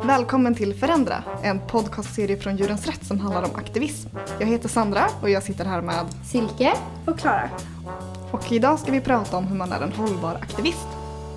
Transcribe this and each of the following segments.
Välkommen till Förändra, en podcastserie från Djurens Rätt som handlar om aktivism. Jag heter Sandra och jag sitter här med Silke och Klara. Och idag ska vi prata om hur man är en hållbar aktivist.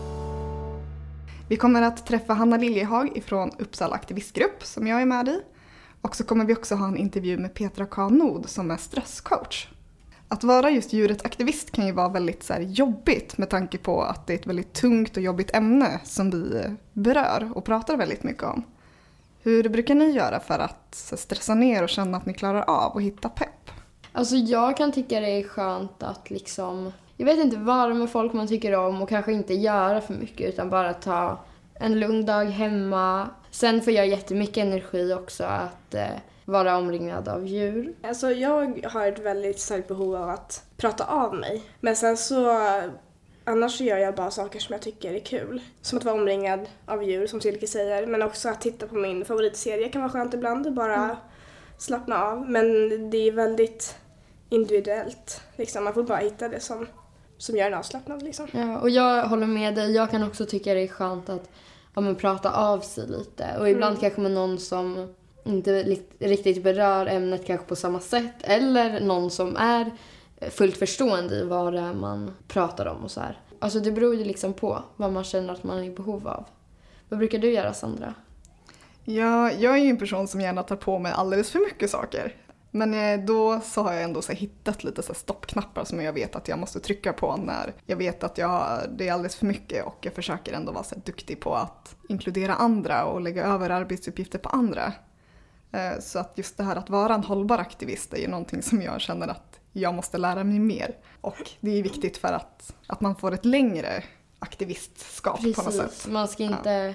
Vi kommer att träffa Hanna Liljehag ifrån Uppsala aktivistgrupp som jag är med i. Och så kommer vi också ha en intervju med Petra K. Nod som är stresscoach. Att vara just djuret-aktivist kan ju vara väldigt jobbigt med tanke på att det är ett väldigt tungt och jobbigt ämne som vi berör och pratar väldigt mycket om. Hur brukar ni göra för att stressa ner och känna att ni klarar av och hitta pepp? Alltså jag kan tycka det är skönt att jag vet inte, vara med folk man tycker om och kanske inte göra för mycket utan bara ta en lugn dag hemma. Sen får jag jättemycket energi också att vara omringad av djur. Alltså jag har ett väldigt starkt behov av att prata av mig. Men sen annars så gör jag bara saker som jag tycker är kul. Som att vara omringad av djur, som Silke säger. Men också att titta på min favoritserie kan vara skönt ibland och bara slappna av. Men det är väldigt individuellt. Man får bara hitta det som gör en avslappnad. Ja, och jag håller med dig. Jag kan också tycka det är skönt att prata av sig lite. Och ibland kanske med någon som inte riktigt berör ämnet kanske på samma sätt. Eller någon som är fullt förstående i vad det är man pratar om och så här. Alltså det beror ju på vad man känner att man är i behov av. Vad brukar du göra, Sandra? Ja, jag är ju en person som gärna tar på mig alldeles för mycket saker. Men då så har jag ändå hittat lite stoppknappar som jag vet att jag måste trycka på när jag vet att det är alldeles för mycket och jag försöker ändå vara duktig på att inkludera andra och lägga över arbetsuppgifter på andra. Så att just det här att vara en hållbar aktivist är ju någonting som jag känner att jag måste lära mig mer. Och det är viktigt för att man får ett längre aktivistskap. Precis, på något sätt. Man ska inte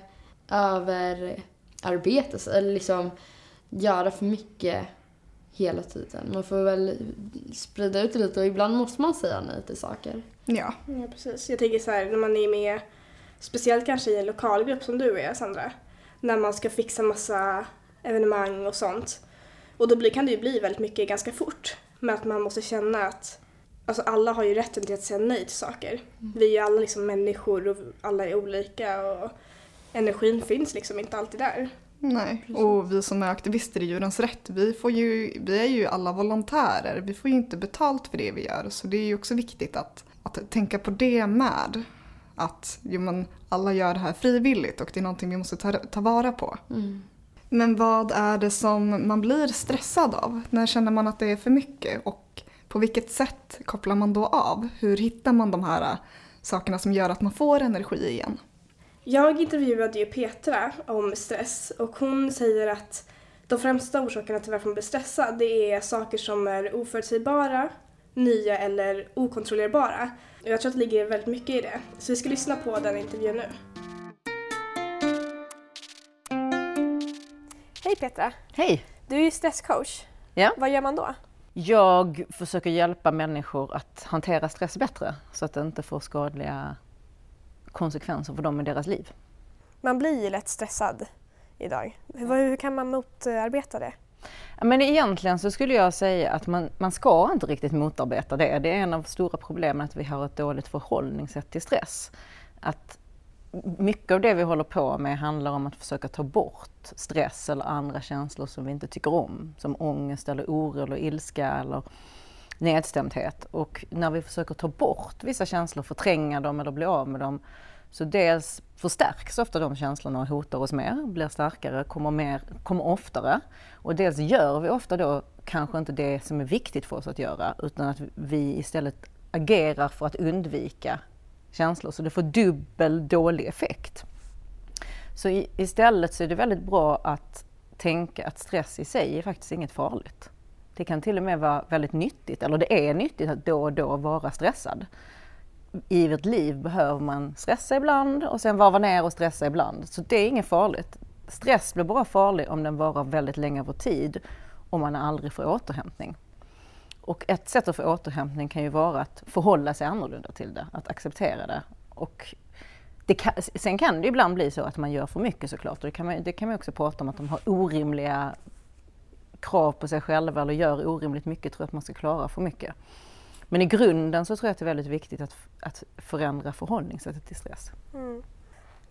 överarbeta sig eller göra för mycket hela tiden. Man får väl sprida ut det lite och ibland måste man säga nej till saker. Ja, precis. Jag tänker när man är med, speciellt kanske i en lokalgrupp som du är, Sandra, när man ska fixa massa evenemang och sånt. Och då kan det ju bli väldigt mycket ganska fort. Men att man måste känna att alla har ju rätten till att säga nej till saker. Vi är ju alla människor och alla är olika och energin finns inte alltid där. Nej, och vi som är aktivister i Djurens Rätt, vi är ju alla volontärer. Vi får ju inte betalt för det vi gör. Så det är ju också viktigt att tänka på det med. Att alla gör det här frivilligt och det är någonting vi måste ta vara på. Mm. Men vad är det som man blir stressad av? När känner man att det är för mycket? Och på vilket sätt kopplar man då av? Hur hittar man de här sakerna som gör att man får energi igen? Jag intervjuade ju Petra om stress och hon säger att de främsta orsakerna till varför man blir stressad det är saker som är oförutsägbara, nya eller okontrollerbara. Och jag tror att det ligger väldigt mycket i det. Så vi ska lyssna på den intervjun nu. Hej Petra. Hej. Du är ju stresscoach. Ja. Vad gör man då? Jag försöker hjälpa människor att hantera stress bättre så att det inte får skadliga konsekvenser för dem i deras liv. Man blir ju lätt stressad idag. Hur kan man motarbeta det? Men egentligen så skulle jag säga att man ska inte riktigt motarbeta det. Det är en av de stora problemen att vi har ett dåligt förhållningssätt till stress. Att mycket av det vi håller på med handlar om att försöka ta bort stress eller andra känslor som vi inte tycker om. Som ångest eller oro eller ilska eller nedstämdhet. Och när vi försöker ta bort vissa känslor, förtränga dem eller bli av med dem, så dels förstärks ofta de känslorna och hotar oss mer, blir starkare, kommer oftare. Och dels gör vi ofta då kanske inte det som är viktigt för oss att göra, utan att vi istället agerar för att undvika känslor. Så det får dubbel dålig effekt. Så istället så är det väldigt bra att tänka att stress i sig är faktiskt inget farligt. Det kan till och med vara väldigt nyttigt, eller det är nyttigt att då och då vara stressad. I ett liv behöver man stressa ibland och sen varva ner och stressa ibland. Så det är inget farligt. Stress blir bara farlig om den varar väldigt länge över tid och man aldrig får återhämtning. Och ett sätt att få återhämtning kan ju vara att förhålla sig annorlunda till det, att acceptera det. Och sen kan det ibland bli så att man gör för mycket såklart. Och det kan man också prata om, att de har orimliga krav på sig själva eller gör orimligt mycket, tror att man ska klara för mycket. Men i grunden så tror jag att det är väldigt viktigt att förändra förhållningssättet till stress. Mm.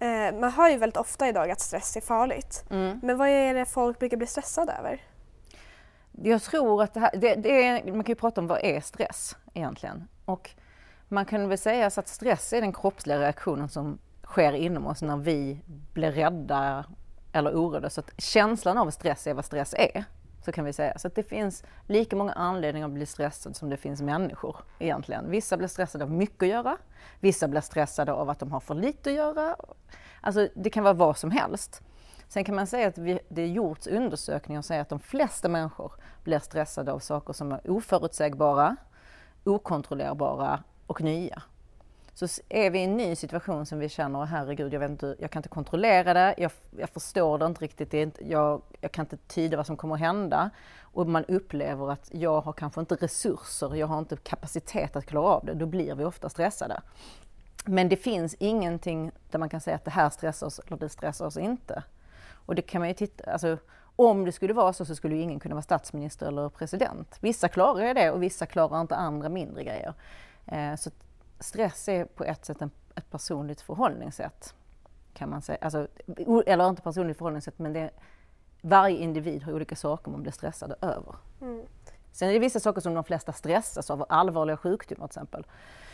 Man hör ju väldigt ofta idag att stress är farligt. Men vad är det folk brukar bli stressade över? Jag tror att det är, man kan ju prata om vad är stress egentligen. Och man kan väl säga så att stress är den kroppsliga reaktionen som sker inom oss när vi blir rädda eller oroade. Så att känslan av stress är vad stress är, så kan vi säga. Så att det finns lika många anledningar att bli stressad som det finns människor egentligen. Vissa blir stressade av mycket att göra, vissa blir stressade av att de har för lite att göra. Alltså det kan vara vad som helst. Sen kan man säga att det är gjorts undersökningar som säger att de flesta människor blir stressade av saker som är oförutsägbara, okontrollerbara och nya. Så är vi i en ny situation som vi känner, herregud, jag kan inte kontrollera det, jag förstår det inte riktigt, jag kan inte tyda vad som kommer att hända, och man upplever att jag har kanske inte resurser, jag har inte kapacitet att klara av det, då blir vi ofta stressade. Men det finns ingenting där man kan säga att det här stressar oss eller det stressar oss inte. Och det kan man ju titta, alltså, om det skulle vara så skulle ju ingen kunna vara statsminister eller president. Vissa klarar ju det och vissa klarar inte andra mindre grejer. Så stress är på ett sätt ett personligt förhållningssätt, kan man säga. Alltså, eller inte personligt förhållningssätt, men varje individ har olika saker man blir stressade över. Sen är det vissa saker som de flesta stressas av, allvarliga sjukdomar till exempel.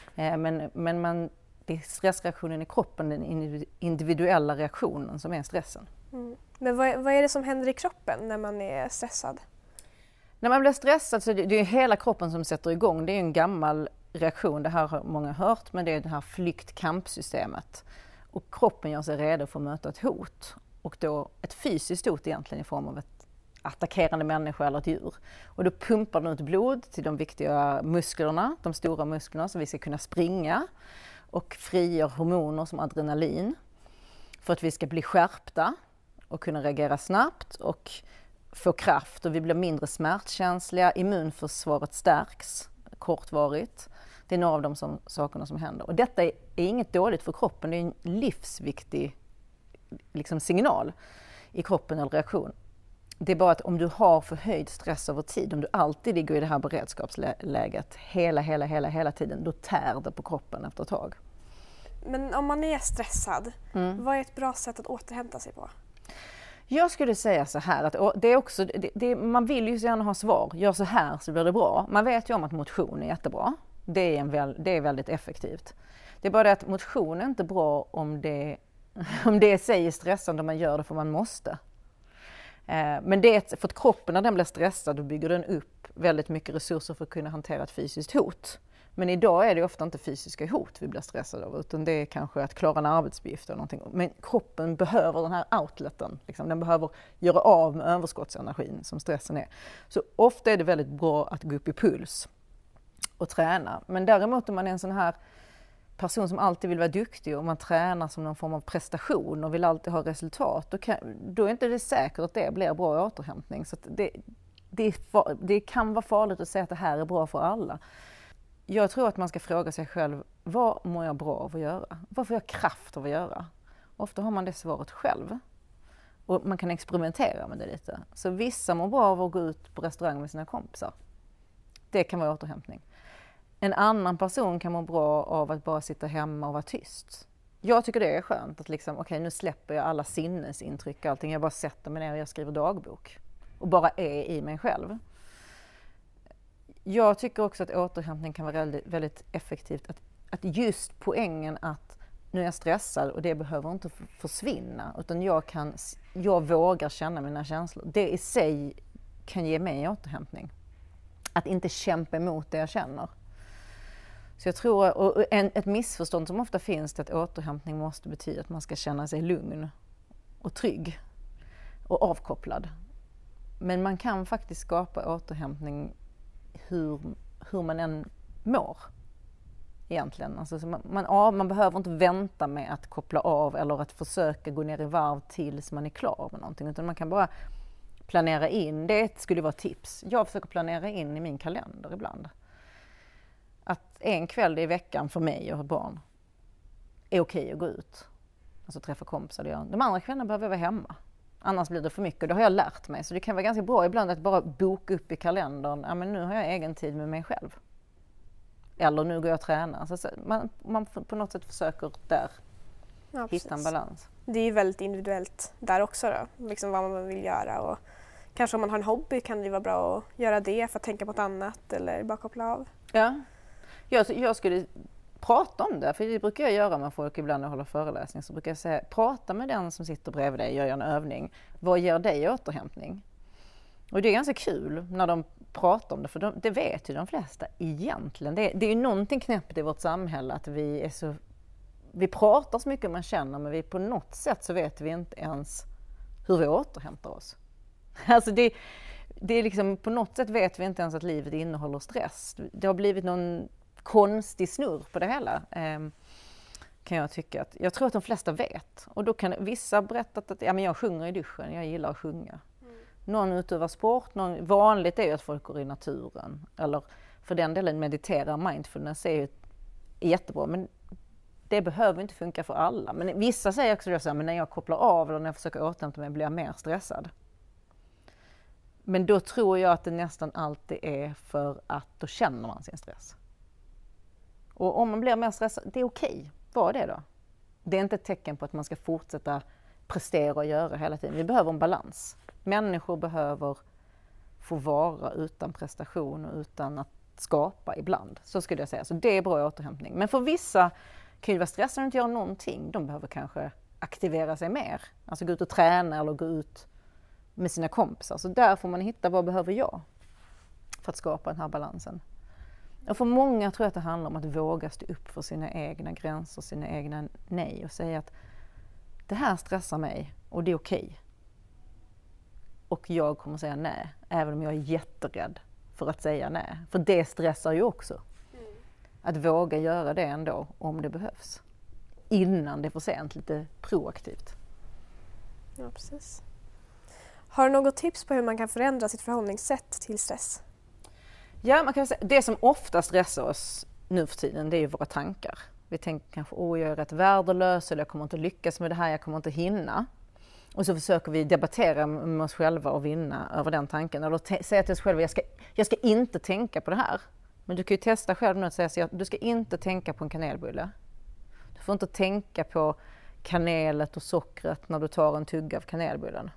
Men det är stressreaktionen i kroppen, den individuella reaktionen som är stressen. Men vad är det som händer i kroppen när man är stressad? När man blir stressad så det är hela kroppen som sätter igång. Det är en gammal reaktion, det här har många hört, men det är det här flykt-kampsystemet. Och kroppen gör sig redo för att möta ett hot. Och då ett fysiskt hot egentligen i form av ett attackerande människa eller ett djur. Och då pumpar den ut blod till de viktiga musklerna, de stora musklerna, så vi ska kunna springa. Och frigör hormoner som adrenalin för att vi ska bli skärpta och kunna reagera snabbt och få kraft, och vi blir mindre smärtkänsliga, immunförsvaret stärks kortvarigt. Det är några av de sakerna som händer. Och detta är inget dåligt för kroppen, det är en livsviktig signal i kroppen eller reaktion. Det är bara att om du har förhöjd stress över tid, om du alltid ligger i det här beredskapsläget hela tiden, då tär det på kroppen efter ett tag. Men om man är stressad, vad är ett bra sätt att återhämta sig på? Jag skulle säga så här, att det är också, man vill ju så gärna ha svar. Gör så här så blir det bra. Man vet ju om att motion är jättebra. Det är väldigt effektivt. Det är bara det att motion är inte bra om det i sig är stressande, om man gör det för man måste. Men för att kroppen, när den blir stressad, då bygger den upp väldigt mycket resurser för att kunna hantera ett fysiskt hot. Men idag är det ofta inte fysiska hot vi blir stressade av, utan det är kanske att klara en arbetsuppgift eller någonting. Men kroppen behöver den här outleten, den behöver göra av med överskottsenergin som stressen är. Så ofta är det väldigt bra att gå upp i puls och träna. Men däremot om man är en sån här person som alltid vill vara duktig och man tränar som någon form av prestation och vill alltid ha resultat, då är inte det säkert att det blir bra återhämtning. Så att det kan vara farligt att säga att det här är bra för alla. Jag tror att man ska fråga sig själv, vad mår jag bra av att göra? Vad får jag kraft av att göra? Ofta har man det svaret själv. Och man kan experimentera med det lite. Så vissa mår bra av att gå ut på restaurang med sina kompisar. Det kan vara återhämtning. En annan person kan må bra av att bara sitta hemma och vara tyst. Jag tycker det är skönt att okej, nu släpper jag alla sinnesintryck och allting. Jag bara sätter mig ner och jag skriver dagbok. Och bara är i mig själv. Jag tycker också att återhämtning kan vara väldigt, väldigt effektivt. Att just poängen att nu är jag stressad och det behöver inte försvinna. Utan jag vågar känna mina känslor. Det i sig kan ge mig återhämtning. Att inte kämpa emot det jag känner. Så jag tror, och ett missförstånd som ofta finns är att återhämtning måste betyda att man ska känna sig lugn och trygg och avkopplad. Men man kan faktiskt skapa återhämtning hur man än mår egentligen. Alltså, man behöver inte vänta med att koppla av eller att försöka gå ner i varv tills man är klar med någonting, utan man kan bara planera in. Det skulle vara tips. Jag försöker planera in i min kalender ibland. Att en kväll i veckan för mig och barn är okej att gå ut. Alltså träffa kompisar. De andra kvällarna behöver jag vara hemma. Annars blir det för mycket. Det har jag lärt mig. Så det kan vara ganska bra ibland att bara boka upp i kalendern. Ja, men nu har jag egen tid med mig själv. Eller nu går jag och tränar. Så man på något sätt försöker där Ja, hitta en balans. Det är ju väldigt individuellt där också då, liksom vad man vill göra och kanske om man har en hobby kan det vara bra att göra det för att tänka på något annat eller bara koppla av. Ja, jag skulle prata om det, för det brukar jag göra med folk ibland när jag håller föreläsning, så brukar jag säga, prata med den som sitter bredvid dig, gör en övning, vad ger dig återhämtning? Och det är ganska kul när de pratar om det, för det vet ju de flesta egentligen. Det är ju någonting knäppt i vårt samhälle att vi pratar så mycket om man känner, men vi på något sätt så vet vi inte ens hur vi återhämtar oss. Alltså det är liksom, på något sätt vet vi inte ens att livet innehåller stress. Det har blivit någon konstig snurr på det hela, kan jag tycka. Jag tror att de flesta vet. Och då kan vissa berätta att men jag sjunger i duschen, jag gillar att sjunga. Någon utövar sport, vanligt är ju att folk går i naturen. Eller för den delen mediterar, mindfulness är ju jättebra. Men det behöver inte funka för alla. Men vissa säger också så här, men när jag kopplar av eller när jag försöker återhämta mig blir jag mer stressad. Men då tror jag att det nästan alltid är för att då känner man sin stress. Och om man blir mer stressad, det är okej. Vad är det då? Det är inte ett tecken på att man ska fortsätta prestera och göra hela tiden. Vi behöver en balans. Människor behöver få vara utan prestation och utan att skapa ibland. Så skulle jag säga. Så det är bra återhämtning. Men för vissa kan ju vara stressade och inte göra någonting. De behöver kanske aktivera sig mer. Alltså gå ut och träna eller gå ut med sina kompisar. Så där får man hitta vad behöver jag för att skapa den här balansen. Och för många tror jag att det handlar om att våga stå upp för sina egna gränser, sina egna nej och säga att det här stressar mig och det är okej. Och jag kommer säga nej, även om jag är jätterädd för att säga nej. För det stressar ju också. Att våga göra det ändå om det behövs. Innan det är för sent, lite proaktivt. Ja, precis. Har du något tips på hur man kan förändra sitt förhållningssätt till stress? Ja, man kan säga, det som ofta stressar oss nu för tiden, det är ju våra tankar. Vi tänker kanske, jag är rätt värdelös eller jag kommer inte lyckas med det här, jag kommer inte hinna. Och så försöker vi debattera med oss själva och vinna över den tanken. Eller säga till oss själva, jag ska inte tänka på det här. Men du kan ju testa själv nu att säga att du ska inte tänka på en kanelbulle. Du får inte tänka på kanelet och sockret när du tar en tugga av kanelbullen.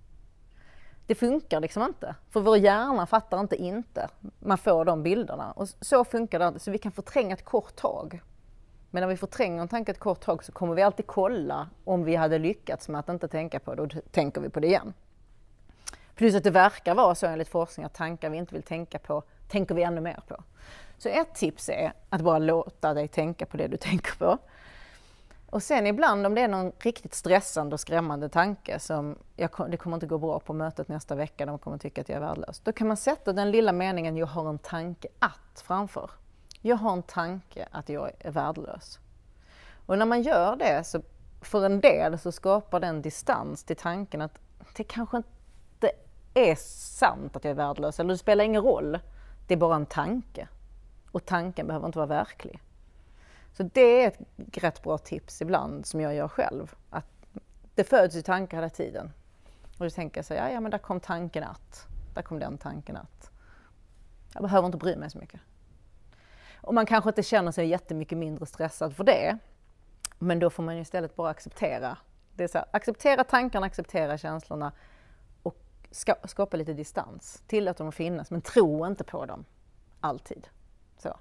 Det funkar liksom inte. För vår hjärna fattar inte. Man får de bilderna. Och så funkar det. Så vi kan förtränga ett kort tag. Men när vi förtränger en tanke ett kort tag så kommer vi alltid kolla om vi hade lyckats med att inte tänka på det. Och då tänker vi på det igen. Plus att det verkar vara så enligt forskning att tankar vi inte vill tänka på tänker vi ännu mer på. Så ett tips är att bara låta dig tänka på det du tänker på. Och sen ibland om det är någon riktigt stressande och skrämmande tanke som det kommer inte gå bra på mötet nästa vecka, de kommer tycka att jag är värdelös. Då kan man sätta den lilla meningen jag har en tanke att framför. Jag har en tanke att jag är värdelös. Och när man gör det så för en del så skapar den distans till tanken att det kanske inte är sant att jag är värdelös eller det spelar ingen roll. Det är bara en tanke. Och tanken behöver inte vara verklig. Så det är ett rätt bra tips ibland som jag gör själv. Att det föds i tankar hela tiden. Och då tänker jag så ja men där kom tanken att. Där kom den tanken att. Jag behöver inte bry mig så mycket. Och man kanske inte känner sig jättemycket mindre stressad för det. Men då får man istället bara acceptera. Det är så här, acceptera tankarna, acceptera känslorna. Och skapa lite distans. Tillåt dem att finnas men tro inte på dem. Alltid. Så.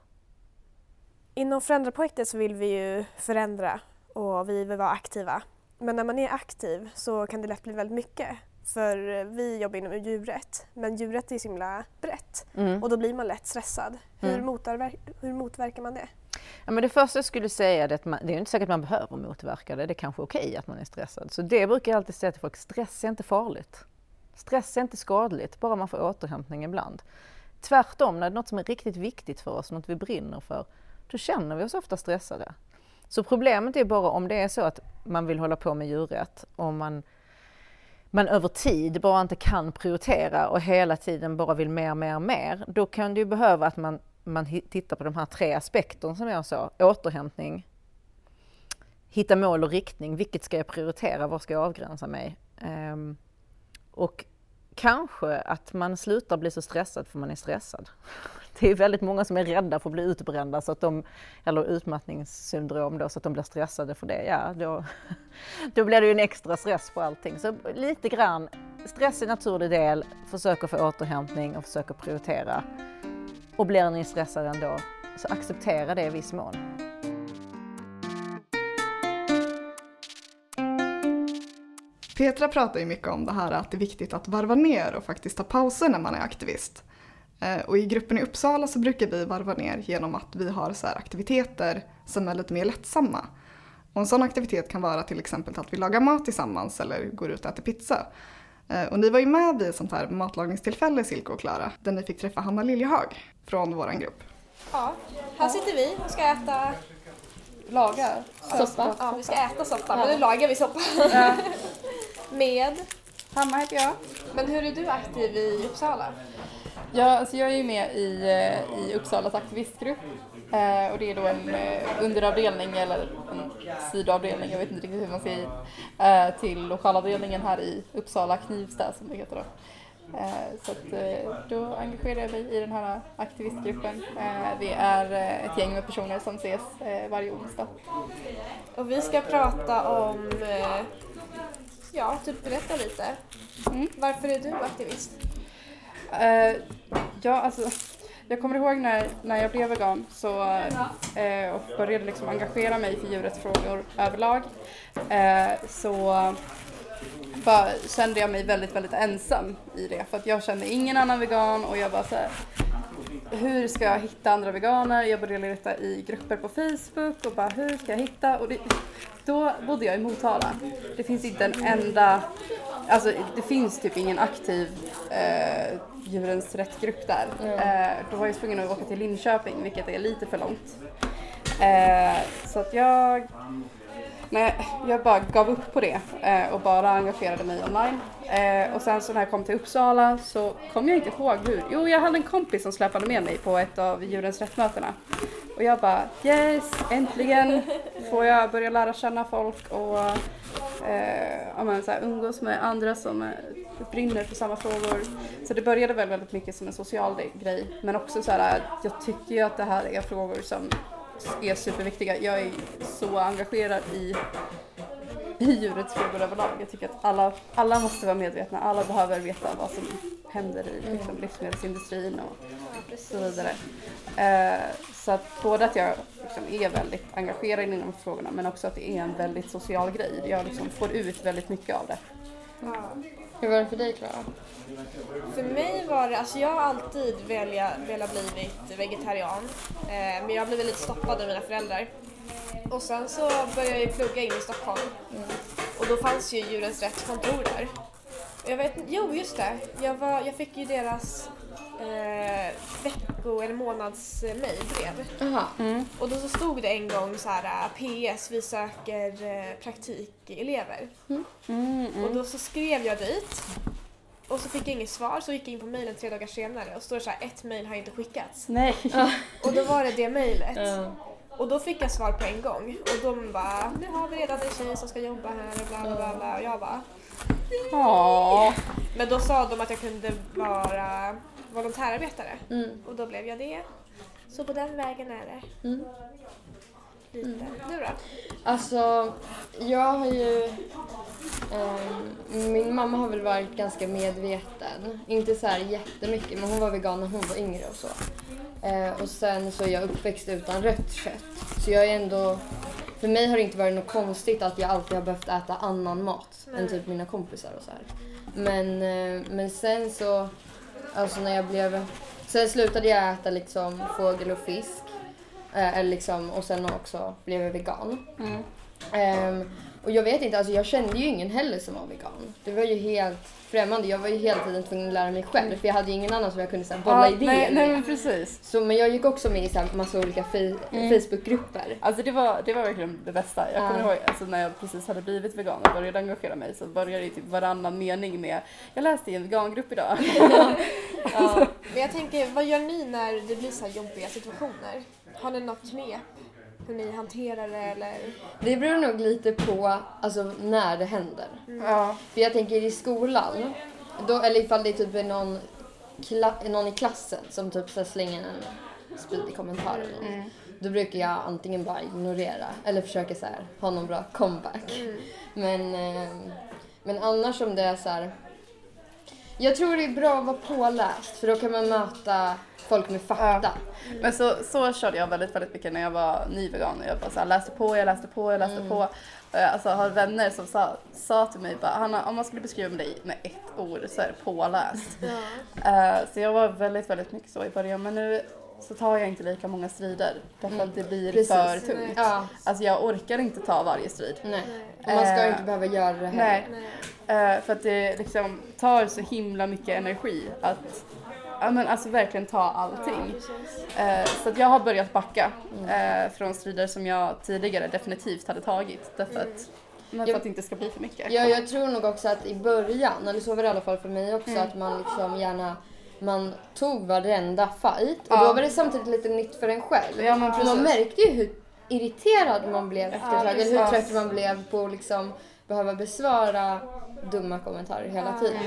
Inom Förändra-projektet så vill vi ju förändra och vi vill vara aktiva. Men när man är aktiv så kan det lätt bli väldigt mycket. För vi jobbar inom djurrätt, men djurrätt är så himla brett. Och då blir man lätt stressad. Hur motverkar man det? Ja, men det första jag skulle säga är att det är inte säkert att man behöver motverka det. Det är kanske okej att man är stressad. Så det brukar jag alltid säga till folk, stress är inte farligt. Stress är inte skadligt, bara man får återhämtning ibland. Tvärtom, när det är något som är riktigt viktigt för oss, något vi brinner för, då känner vi oss ofta stressade. Så problemet är bara om det är så att man vill hålla på med djurrätt, om man över tid bara inte kan prioritera och hela tiden bara vill mer, då kan det ju behöva att man tittar på de här 3 aspekterna som jag sa. Återhämtning, hitta mål och riktning, vilket ska jag prioritera, var ska jag avgränsa mig? Och kanske att man slutar bli så stressad för man är stressad. Det är väldigt många som är rädda för att bli utbrända eller utmattningssyndrom då, så att de blir stressade för det. Ja, då blir det ju en extra stress på allting. Så lite grann, stress är en naturlig del, försök att få återhämtning och försök att prioritera. Och blir ni stressade ändå, så acceptera det i viss mån. Petra pratar ju mycket om det här att det är viktigt att varva ner och faktiskt ta pauser när man är aktivist. Och i gruppen i Uppsala så brukar vi varva ner genom att vi har så här aktiviteter som är lite mer lättsamma. Och en sån aktivitet kan vara till exempel att vi lagar mat tillsammans eller går ut och äter pizza. Och ni var ju med vid ett sånt här matlagningstillfälle, Silke och Klara, där ni fick träffa Hanna Liljehag från våran grupp. Ja, här sitter vi och ska äta... Laga soppa. Ja, vi ska äta soppa, men nu lagar vi soppa. Med... Hanna heter jag. Men hur är du aktiv i Uppsala? Ja, alltså jag är ju med i Uppsalas aktivistgrupp. Och det är då en underavdelning eller en sidoavdelning, jag vet inte riktigt hur man säger, till lokalavdelningen här i Uppsala, Knivsta som det heter då. Så att då engagerar jag mig i den här aktivistgruppen. Vi är ett gäng med personer som ses varje onsdag. Och vi ska prata om, berätta lite. Varför är du aktivist? Ja, alltså jag kommer ihåg när jag blev vegan och började liksom engagera mig för djurrättsfrågor överlag, så bara kände jag mig väldigt, väldigt ensam i det. För att jag kände ingen annan vegan och jag bara så här, hur ska jag hitta andra veganer? Jag började leta i grupper på Facebook och bara hur ska jag hitta? Och då bodde jag i Motala. Det finns inte en enda, alltså det finns typ ingen aktiv djurens rättsgrupp där. Då var jag tvungen att åka till Linköping, vilket är lite för långt. Så att jag bara gav upp på det och bara engagerade mig online. Och sen så när jag kom till Uppsala så kom jag inte ihåg hur. Jo, jag hade en kompis som släpade med mig på ett av djurens rättsmötena. Och jag bara, yes, äntligen får jag börja lära känna folk och så här, umgås med andra som brinner för samma frågor. Så det började väl väldigt mycket som en social grej. Men också så här, jag tycker ju att det här är frågor som är superviktiga. Jag är så engagerad i djurrättsfrågor överlag. Jag tycker att alla måste vara medvetna. Alla behöver veta vad som händer i livsmedelsindustrin och så vidare. Så att både att jag liksom är väldigt engagerad inom de frågorna, men också att det är en väldigt social grej. Jag liksom får ut väldigt mycket av det. Ja. Hur var det för dig, Klara? För mig var det, alltså jag har alltid velat bli vegetarian. Men jag blev lite stoppad av mina föräldrar. Och sen så började jag plugga in i Stockholm. Och då fanns ju Djurens Rätt kontor där. Och jag vet, just det. Jag fick ju deras vecko- eller månadsmejlbrev. Och då så stod det en gång så här: PS, vi söker praktikelever. Och då så skrev jag dit. Och så fick jag inget svar, så gick jag in på mejlen 3 dagar senare och står det så här: ett mejl har inte skickats. Nej. Och då var det mejlet. Och då fick jag svar på en gång. Och de bara, nu har vi redan en tjej som ska jobba här och bla bla bla. Och jag bara, Men då sa de att jag kunde vara volontärarbetare. Och då blev jag det. Så på den vägen är det. Lite. Du då? Alltså, jag har ju... min mamma har väl varit ganska medveten. Inte så här jättemycket, men hon var vegan när hon var yngre och så. Och sen så är jag uppväxt utan rött kött. Så jag är ändå... För mig har det inte varit något konstigt att jag alltid har behövt äta annan mat än typ mina kompisar och så här. Men sen så... Alltså när jag blev... Sen slutade jag äta liksom fågel och fisk. Eller liksom, och sen också blev jag vegan. Och jag vet inte, alltså jag kände ju ingen heller som var vegan. Det var ju helt främmande. Jag var ju hela tiden tvungen att lära mig själv. För jag hade ju ingen annan som jag kunde så här, bolla idéer nej, men precis. Så, men jag gick också med i så här, massa olika Facebookgrupper. Alltså det var verkligen det bästa. Jag kommer ihåg, alltså, när jag precis hade blivit vegan och började engagera mig, så började det typ varannan mening med: jag läste i en vegangrupp idag. Men jag tänker, vad gör ni när det blir så här jobbiga situationer? Har ni något knep? Hur ni hanterar det eller? Det beror nog lite på alltså, när det händer. För jag tänker i skolan eller ifall det är typ någon i klassen som typ så slänger en spydig kommentar eller något. Då brukar jag antingen bara ignorera eller försöka så här, ha någon bra comeback. Men annars om det är så här, jag tror det är bra att vara påläst för då kan man möta folk med fakta. Men så körde jag väldigt, väldigt mycket när jag var nyvegan. Jag bara så här, läste på. Alltså, jag har vänner som sa till mig bara, Hanna, om man skulle beskriva dig med ett ord så är det påläst. Så jag var väldigt, väldigt mycket så i början. Men nu så tar jag inte lika många strider. Därför att det blir för tungt. Ja. Alltså jag orkar inte ta varje strid. Nej. Och man ska inte behöva göra det här. Nej. För att det liksom tar så himla mycket energi att alltså verkligen ta allting. Så att jag har börjat backa från strider som jag tidigare definitivt hade tagit. Därför att, för att det inte ska bli för mycket. Ja, jag tror nog också att i början, eller så var det i alla fall för mig också, att man liksom man tog varenda fight. Och då var det samtidigt lite nytt för en själv. Ja, men man märkte ju hur irriterad man blev efter ett tag. Eller hur trött man blev på att liksom behöva besvara dumma kommentarer hela tiden.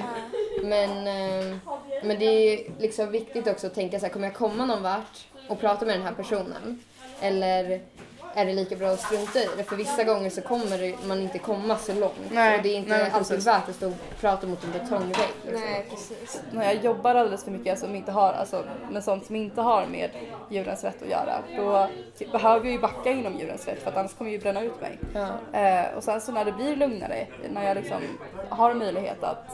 Men det är liksom viktigt också att tänka så här, kommer jag komma någon vart och prata med den här personen? Eller är det lika bra att strunta i det? För vissa gånger så kommer man inte komma så långt. Nej, och det är inte alltid värt att stå och prata mot en betongvägg. Liksom. Nej, precis. När jag jobbar alldeles för mycket med sånt som inte har med djurens rätt att göra, då behöver jag ju backa inom djurens rätt för att annars kommer jag ju bränna ut mig. Ja. Och sen så när det blir lugnare, när jag liksom har möjlighet att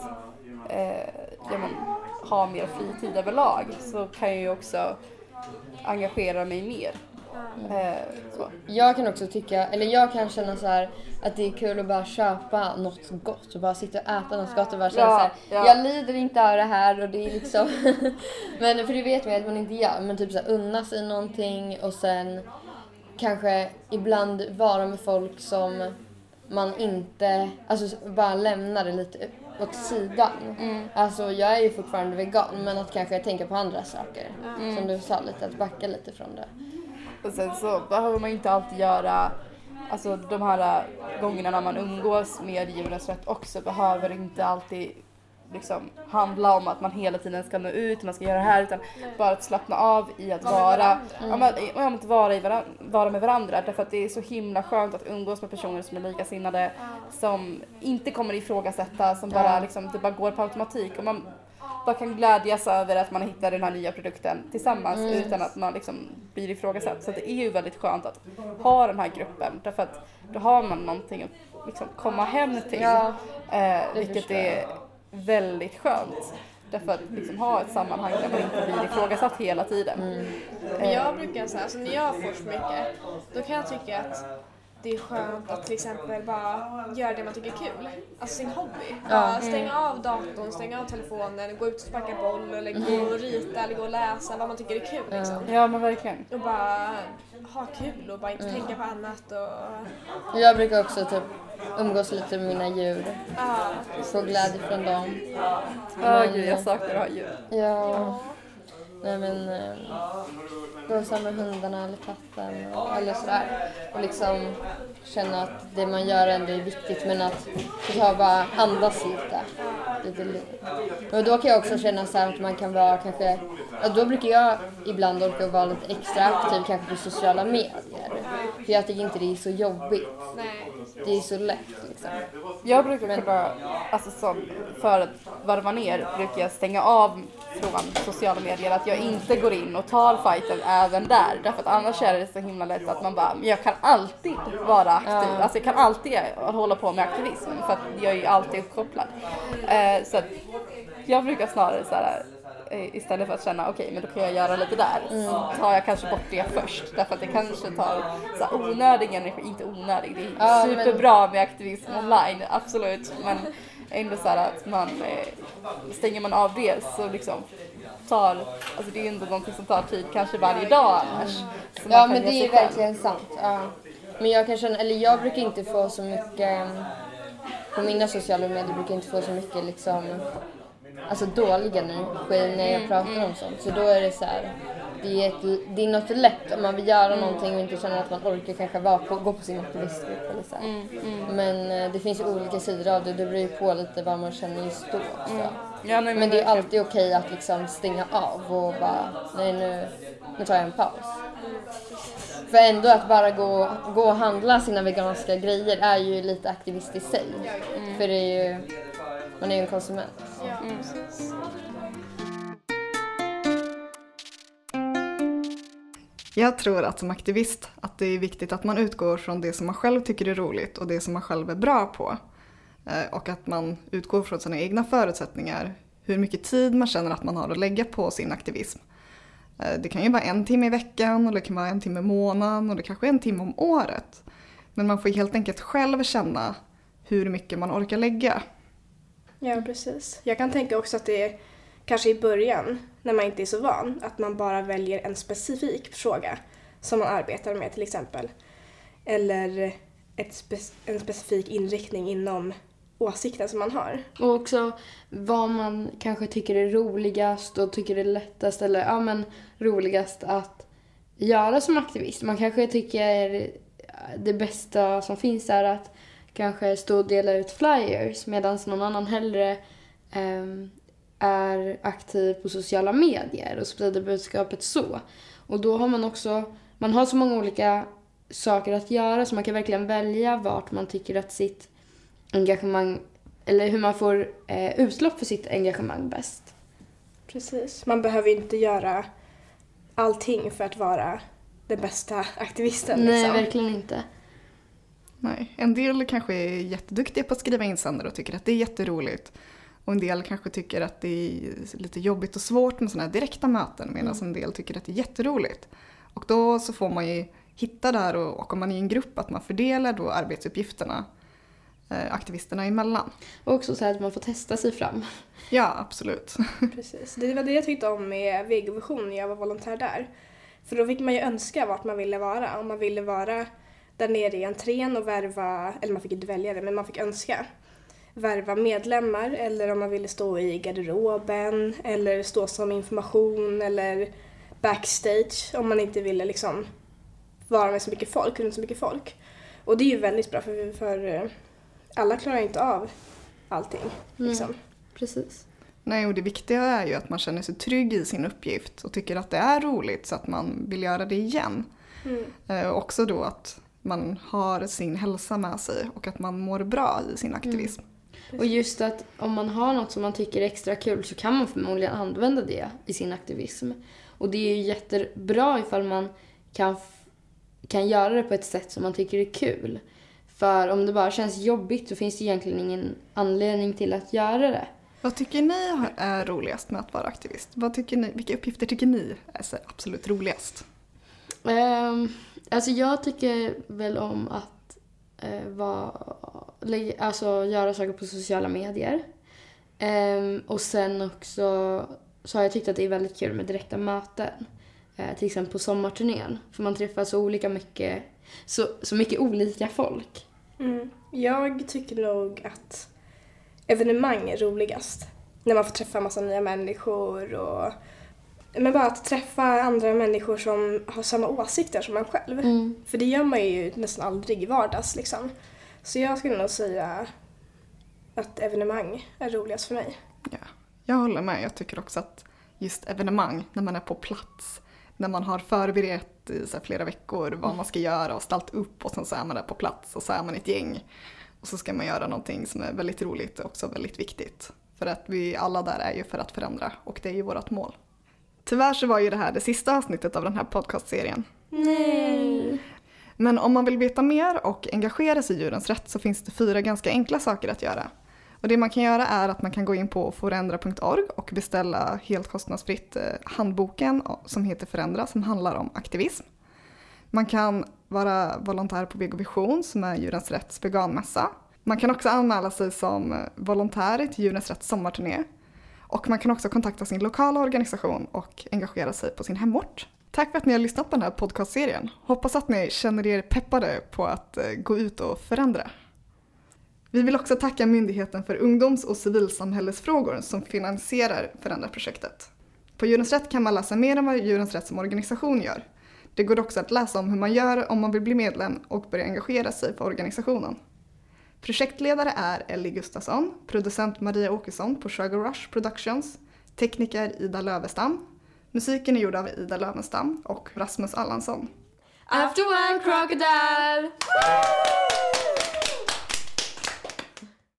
ha mer fritid överlag, så kan jag ju också engagera mig mer. Så. Jag kan också jag kan känna så här att det är kul att bara köpa något gott och bara sitta och äta något gott och bara känna så här, jag lider inte av det här och det är liksom men för det vet man att man inte gör, men typ så här, unna sig någonting och sen kanske ibland vara med folk som man inte, alltså bara lämnar det lite åt sidan. Alltså jag är ju fortfarande vegan, men att kanske tänka på andra saker som du sa lite, att backa lite från det. Och sen så behöver man inte alltid göra, alltså de här gångerna när man umgås med djurens rätt också behöver inte alltid liksom handla om att man hela tiden ska nå ut och man ska göra det här, utan bara att slappna av i att vara med varandra, därför att det är så himla skönt att umgås med personer som är likasinnade, som inte kommer ifrågasätta, som bara liksom, det bara går på automatik och man bara kan glädjas över att man hittar den här nya produkten tillsammans utan att man liksom blir ifrågasatt. Så det är ju väldigt skönt att ha den här gruppen, därför att då har man någonting att liksom komma hem till, vilket är väldigt skönt. Därför att liksom ha ett sammanhang där man inte blir ifrågasatt hela tiden. Men jag brukar säga, alltså när jag får så mycket, då kan jag tycka att det är skönt att till exempel bara göra det man tycker är kul. Alltså sin hobby. Stänga av datorn, stänga av telefonen, gå ut och sparka boll eller gå och rita eller gå och läsa vad man tycker är kul liksom. Ja, men verkligen. Och bara ha kul och bara inte tänka på annat. Och jag brukar också typ umgås lite med mina djur. Få glädje från dem. Gud, jag saknar att ha djur. Ja. Nej men gå och samla hundarna eller katten eller sådär. Och liksom känna att det man gör ändå är viktigt, men att bara andas lite. Och då kan jag också känna så här att man kan vara kanske, då brukar jag ibland orka vara lite extra aktiv kanske på sociala medier. För jag tycker inte det är så jobbigt. Det är så lätt liksom. Jag brukar kunna, alltså för att varva ner brukar jag stänga av från sociala medier, att jag inte går in och tar fighten även där, därför att annars är det så himla lätt att man bara, jag kan alltid vara aktiv, alltså jag kan alltid hålla på med aktivism för att jag är ju alltid uppkopplad. Så att jag brukar snarare så här, istället för att känna okej, men då kan jag göra lite där, tar jag kanske bort det först, därför att det kanske tar så här, onödig energi, inte onödig, det är superbra med aktivism online, absolut, men ändå så här att man stänger man av det så liksom alltså det är ändå någonting som tar tid kanske varje dag annars. Ja, men det är verkligen sant. Ja. Men jag kan känna, eller jag brukar inte få så mycket på mina sociala medier, brukar inte få så mycket liksom, alltså dålig energi när jag pratar om sånt. Så då är det så här, det är något lätt om man vill göra någonting och inte känner att man orkar kanske gå på sin aktivistgrupp eller så. Men det finns ju olika sidor av det. Det beror ju på lite vad man känner just då. Ja, nej, men det är alltid okej att liksom stänga av och bara, nej nu tar jag en paus. För ändå att bara gå och handla sina veganska grejer är ju lite aktivist i sig. För det är ju, man är ju en konsument. Jag tror att som aktivist att det är viktigt att man utgår från det som man själv tycker är roligt och det som man själv är bra på. Och att man utgår från sina egna förutsättningar, hur mycket tid man känner att man har att lägga på sin aktivism. Det kan ju vara 1 timme i veckan och det kan vara 1 timme i månaden och det kanske är 1 timme om året. Men man får helt enkelt själv känna hur mycket man orkar lägga. Ja, precis. Jag kan tänka också att det är kanske i början, när man inte är så van, att man bara väljer en specifik fråga som man arbetar med till exempel. Eller en specifik inriktning inom åsikten som man har. Och också vad man kanske tycker är roligast och tycker är lättast eller roligast att göra som aktivist. Man kanske tycker det bästa som finns är att kanske stå och dela ut flyers medan någon annan hellre är aktiv på sociala medier och sprider budskapet så. Och då har man har så många olika saker att göra så man kan verkligen välja vart man tycker att sitt engagemang eller hur man får utlopp för sitt engagemang bäst. Precis. Man behöver inte göra allting för att vara den bästa aktivisten. Nej, liksom. verkligen inte. Nej, en del kanske är jätteduktiga på att skriva insändare och tycker att det är jätteroligt. Och en del kanske tycker att det är lite jobbigt och svårt med sådana här direkta möten medan en del tycker att det är jätteroligt. Och då så får man ju hitta där och om man är i en grupp att man fördelar då arbetsuppgifterna aktivisterna emellan. Och också så att man får testa sig fram. Ja, absolut. Precis. Det var det jag tyckte om med Vegovision när jag var volontär där. För då fick man ju önska vart man ville vara. Om man ville vara där nere i entrén och värva, eller man fick inte välja det, men man fick önska värva medlemmar eller om man ville stå i garderoben eller stå som information eller backstage om man inte ville liksom vara med så mycket folk, runt så mycket folk. Och det är ju väldigt bra för alla klarar inte av allting. Liksom. Precis. Nej, och det viktiga är ju att man känner sig trygg i sin uppgift och tycker att det är roligt så att man vill göra det igen. Också då att man har sin hälsa med sig och att man mår bra i sin aktivism. Och just att om man har något som man tycker är extra kul så kan man förmodligen använda det i sin aktivism. Och det är ju jättebra ifall man kan göra det på ett sätt som man tycker är kul. För om det bara känns jobbigt så finns det egentligen ingen anledning till att göra det. Vad tycker ni är roligast med att vara aktivist? Vilka uppgifter tycker ni är så absolut roligast? Alltså jag tycker väl om att göra saker på sociala medier. Och sen också så har jag tyckt att det är väldigt kul med direkta möten. Till exempel på sommarturnén. För man träffar så mycket olika folk. Jag tycker nog att evenemang är roligast. När man får träffa en massa nya människor men bara att träffa andra människor som har samma åsikter som man själv. För det gör man ju nästan aldrig i vardags liksom. Så jag skulle nog säga att evenemang är roligast för mig. Ja, jag håller med. Jag tycker också att just evenemang, när man är på plats, när man har förberett i flera veckor vad man ska göra och ställt upp och sen så är man där på plats och så är man ett gäng. Och så ska man göra någonting som är väldigt roligt och också väldigt viktigt. För att vi alla där är ju för att förändra och det är ju vårt mål. Tyvärr så var ju det här det sista avsnittet av den här podcastserien. Nej. Men om man vill veta mer och engagera sig i djurens rätt så finns det 4 ganska enkla saker att göra. Och det man kan göra är att man kan gå in på forendra.org och beställa helt kostnadsfritt handboken som heter Förändra som handlar om aktivism. Man kan vara volontär på Vegovision som är Djurens Rätts veganmässa. Man kan också anmäla sig som volontär till Djurens Rätts sommarturné. Och man kan också kontakta sin lokala organisation och engagera sig på sin hemort. Tack för att ni har lyssnat på den här podcastserien. Hoppas att ni känner er peppade på att gå ut och förändra. Vi vill också tacka Myndigheten för ungdoms- och civilsamhällesfrågor som finansierar Förändra-projektet. På Djurens Rätt kan man läsa mer om vad Djurens Rätt som organisation gör. Det går också att läsa om hur man gör om man vill bli medlem och börja engagera sig för organisationen. Projektledare är Ellie Gustafsson, producent Maria Åkesson på Sugar Rush Productions, tekniker Ida Lövestam. Musiken är gjord av Ida Lövenstam och Rasmus Allansson. After one crocodile!